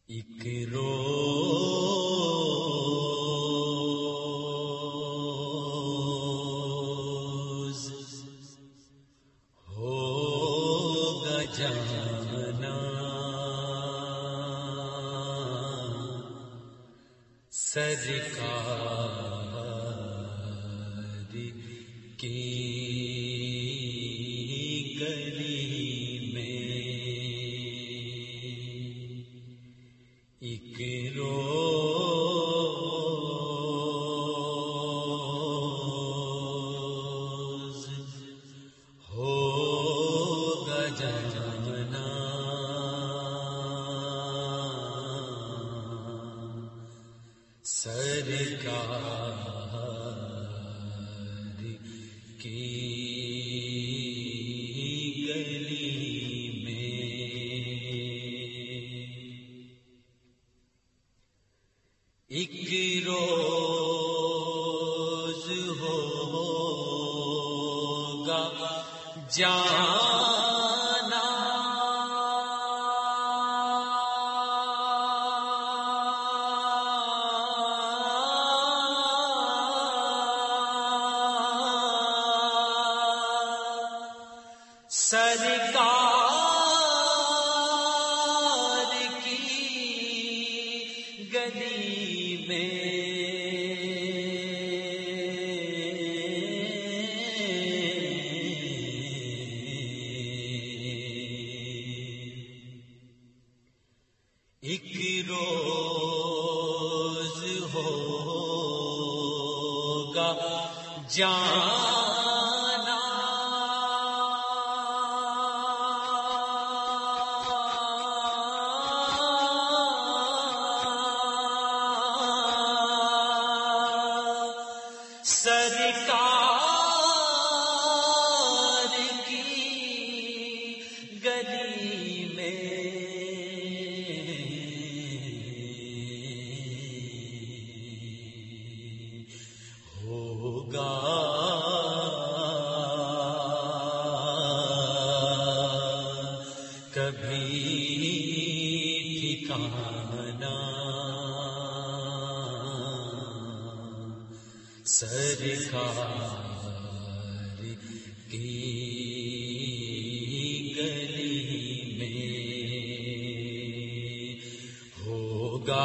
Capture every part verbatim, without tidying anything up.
ایک روز ہوگا جانا سرکار کی گلی میں، ایک روز ہوگا جانا سرکار کی گلی میں، ایک روز ہوگا جانا سرکار کی گلی میں، ایک روز ہوگا جانا سرکار کی گلی میں، ہوگا کبھی ٹھکانا سرکار کی گلی میں، ہوگا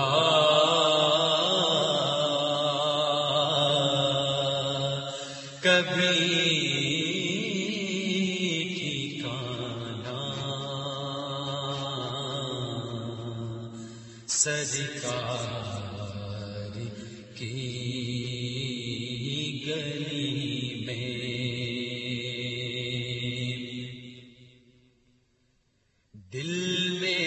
کبھی ٹھکانا سرکار کی گلی میں، دل میں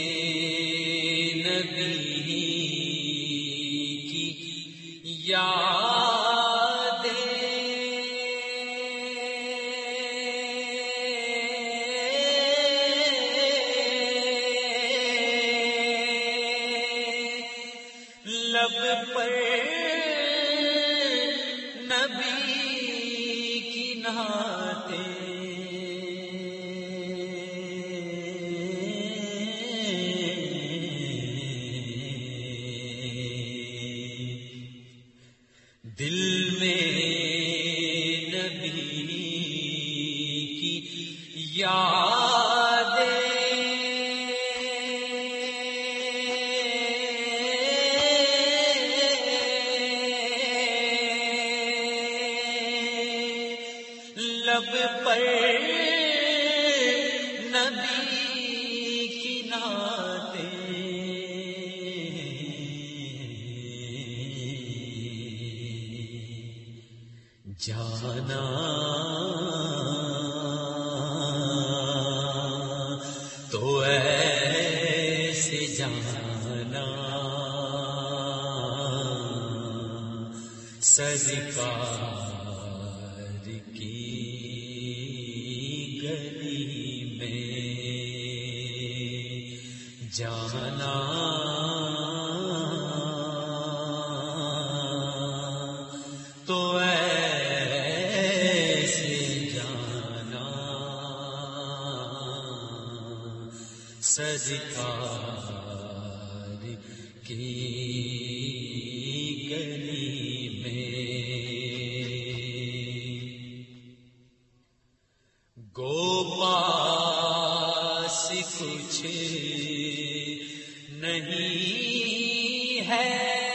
نبی کی یادیں لب پر نبی کی نعتیں دل میں نبی کی یادیں لب پر نبی کی نعتیں جانا تو ایسے جانا سرکار کی گلی میں، جانا تو ایسے جانا سرکار کی گلی میں گوپاس کچھ نہیں ہے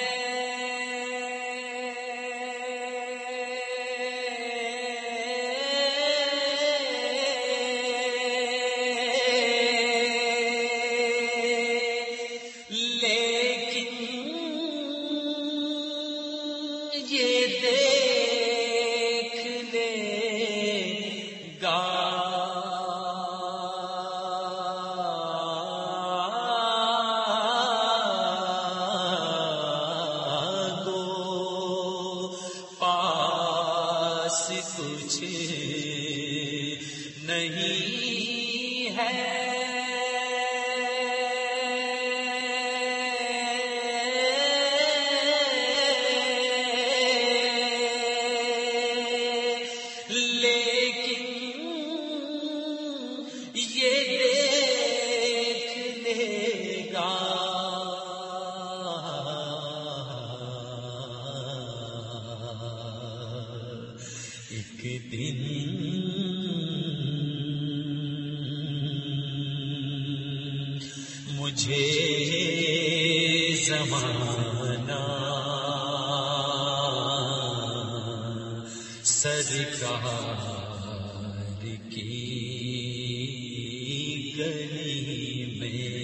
کچھ نہیں ہے لیکن یہ دیکھ لے گا ایک دن مجھے زمانہ سرکار کی گلی میں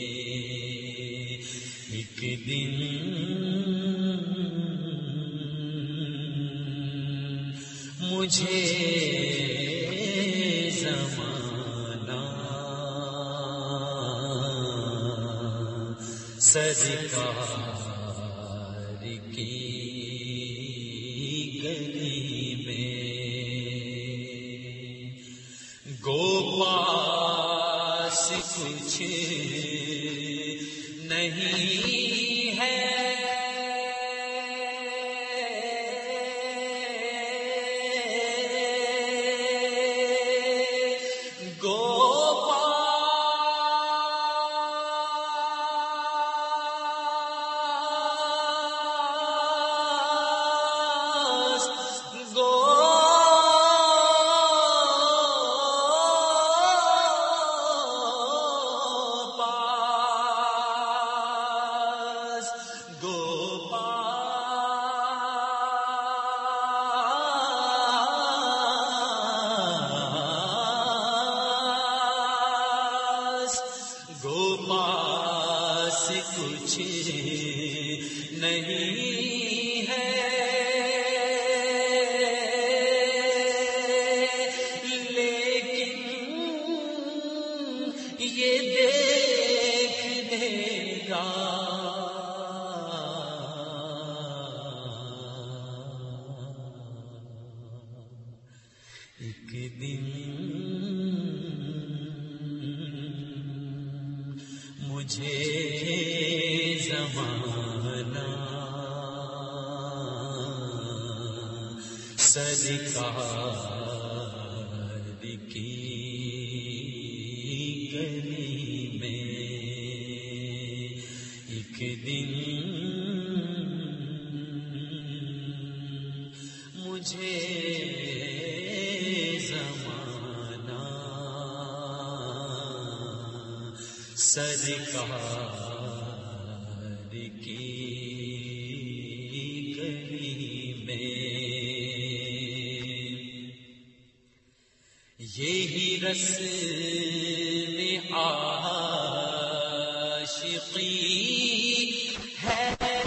ایک دن مجھے زمانہ سرکار کی گلی میں گوپاس کچھ نہیں ہے گوپاس کچھ نہیں ہے لیکن یہ دیکھ لے گا ایک دن مجھے زمانہ سرکار کی گلی میں ایک دن مجھے زمانہ سرکار کی گلی میں یہی رسم عاشقی ہے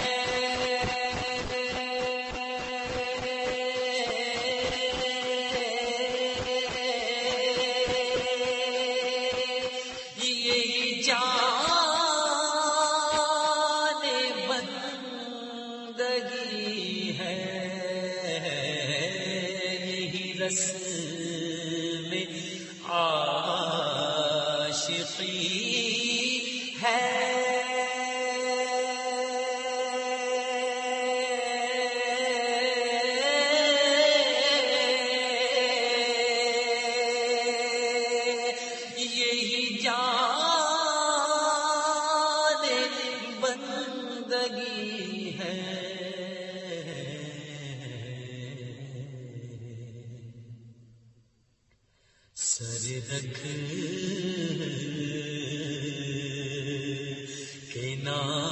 رسم عاشقی ہے یہی جان بندگی رکھ کے نام